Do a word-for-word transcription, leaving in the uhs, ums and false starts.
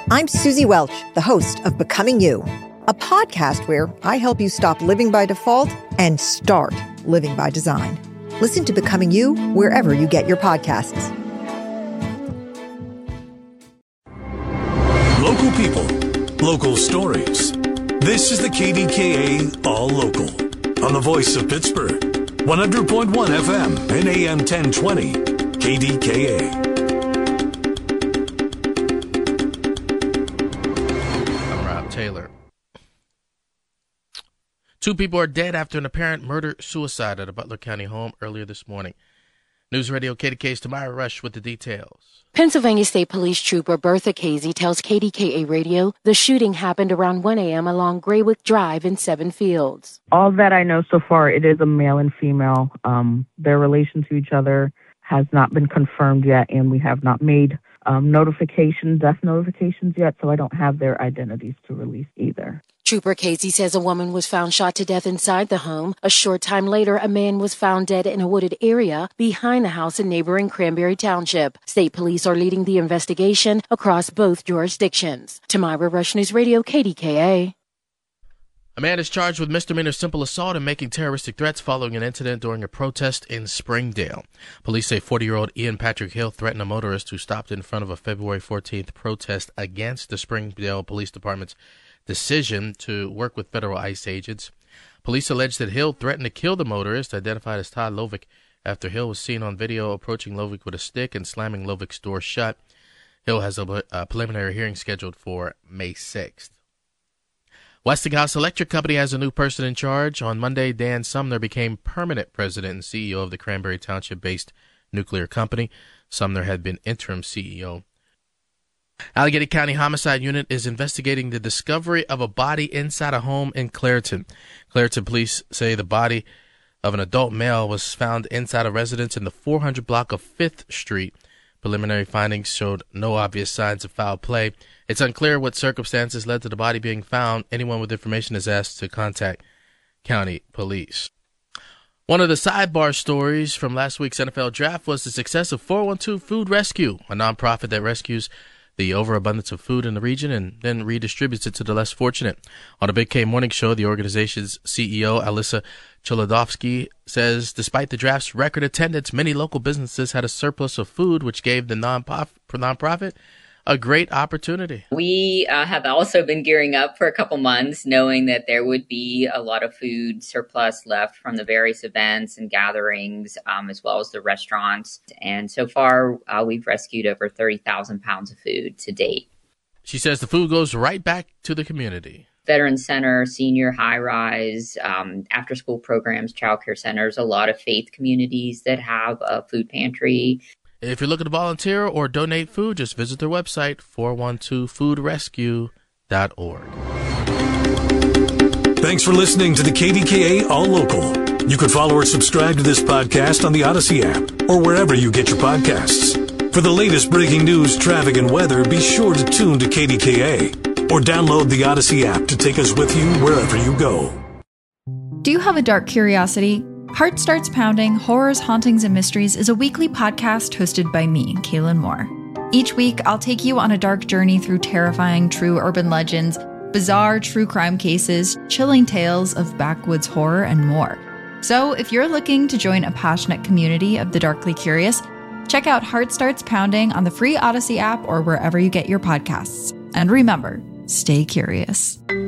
I'm Susie Welch, the host of Becoming You, a podcast where I help you stop living by default and start living by design. Listen to Becoming You wherever you get your podcasts. Local people, local stories. This is the K D K A All Local on the voice of Pittsburgh, one hundred point one F M and A M ten twenty, K D K A. I'm Rob Taylor. Two people are dead after an apparent murder-suicide at a Butler County home earlier this morning. News Radio K D K's Tamara Rush with the details. Pennsylvania State Police Trooper Bertha Casey tells K D K A Radio the shooting happened around one a.m. along Graywick Drive in Seven Fields. All that I know so far, it is a male and female. Um, their relation to each other has not been confirmed yet, and we have not made um, notifications, death notifications yet, so I don't have their identities to release either. Trooper Casey says a woman was found shot to death inside the home. A short time later, a man was found dead in a wooded area behind the house in neighboring Cranberry Township. State police are leading the investigation across both jurisdictions. Tamira Rush, News Radio, K D K A. A man is charged with misdemeanor simple assault and making terroristic threats following an incident during a protest in Springdale. Police say forty-year-old Ian Patrick Hill threatened a motorist who stopped in front of a February fourteenth protest against the Springdale Police Department's decision to work with federal ICE agents. Police allege that Hill threatened to kill the motorist, identified as Todd Lovick, after Hill was seen on video approaching Lovick with a stick and slamming Lovick's door shut. Hill has a, a preliminary hearing scheduled for May sixth. Westinghouse Electric Company has a new person in charge. On Monday, Dan Sumner became permanent president and C E O of the Cranberry Township-based nuclear company. Sumner had been interim C E O. Allegheny County Homicide Unit is investigating the discovery of a body inside a home in Clairton. Clairton police say the body of an adult male was found inside a residence in the four hundred block of fifth Street. Preliminary findings showed no obvious signs of foul play. It's unclear what circumstances led to the body being found. Anyone with information is asked to contact county police. One of the sidebar stories from last week's N F L Draft was the success of four one two Food Rescue, a nonprofit that rescues the overabundance of food in the region and then redistributes it to the less fortunate. On the Big K Morning Show, the organization's C E O, Alyssa Cholodovsky, says despite the draft's record attendance, many local businesses had a surplus of food, which gave the non-prof- nonprofit a great opportunity. We uh, have also been gearing up for a couple months, knowing that there would be a lot of food surplus left from the various events and gatherings, um, as well as the restaurants. And so far, uh, we've rescued over thirty thousand pounds of food to date. She says the food goes right back to the community. Veteran Center, senior high-rise, um, after-school programs, childcare centers, a lot of faith communities that have a food pantry. If you're looking to volunteer or donate food, just visit their website, four one two food rescue dot org. Thanks for listening to the K D K A All Local. You can follow or subscribe to this podcast on the Odyssey app or wherever you get your podcasts. For the latest breaking news, traffic, and weather, be sure to tune to K D K A or download the Odyssey app to take us with you wherever you go. Do you have a dark curiosity? Heart Starts Pounding, Horrors, Hauntings, and Mysteries is a weekly podcast hosted by me, Kaylin Moore. Each week, I'll take you on a dark journey through terrifying true urban legends, bizarre true crime cases, chilling tales of backwoods horror, and more. So if you're looking to join a passionate community of the darkly curious, check out Heart Starts Pounding on the free Odyssey app or wherever you get your podcasts. And remember, stay curious.